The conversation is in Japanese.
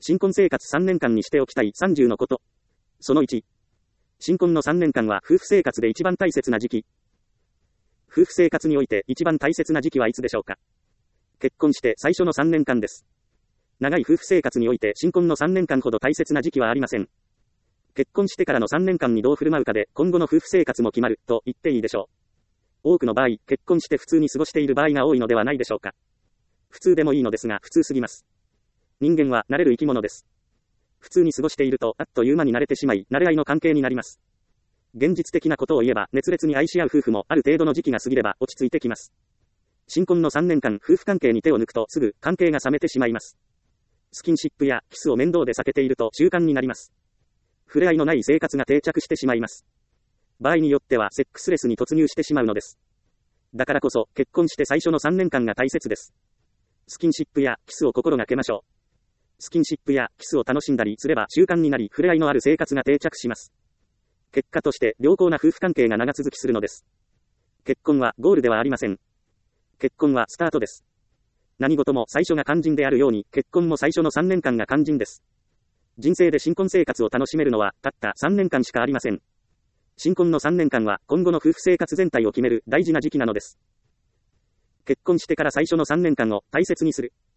新婚生活3年間にしておきたい30のこと。その1。新婚の3年間は夫婦生活で一番大切な時期。夫婦生活において一番大切な時期はいつでしょうか。結婚して最初の3年間です。長い夫婦生活において新婚の3年間ほど大切な時期はありません。結婚してからの3年間にどう振る舞うかで今後の夫婦生活も決まると言っていいでしょう。多くの場合、結婚して普通に過ごしている場合が多いのではないでしょうか。普通でもいいのですが普通すぎます。人間は慣れる生き物です。普通に過ごしているとあっという間に慣れてしまい、慣れ合いの関係になります。現実的なことを言えば熱烈に愛し合う夫婦もある程度の時期が過ぎれば落ち着いてきます。新婚の3年間夫婦関係に手を抜くとすぐ関係が冷めてしまいます。スキンシップやキスを面倒で避けていると習慣になります。触れ合いのない生活が定着してしまいます。場合によってはセックスレスに突入してしまうのです。だからこそ結婚して最初の3年間が大切です。スキンシップやキスを心がけましょう。スキンシップやキスを楽しんだりすれば習慣になり触れ合いのある生活が定着します。結果として良好な夫婦関係が長続きするのです。結婚はゴールではありません。結婚はスタートです。何事も最初が肝心であるように結婚も最初の3年間が肝心です。人生で新婚生活を楽しめるのはたった3年間しかありません。新婚の3年間は今後の夫婦生活全体を決める大事な時期なのです。結婚してから最初の3年間を大切にする。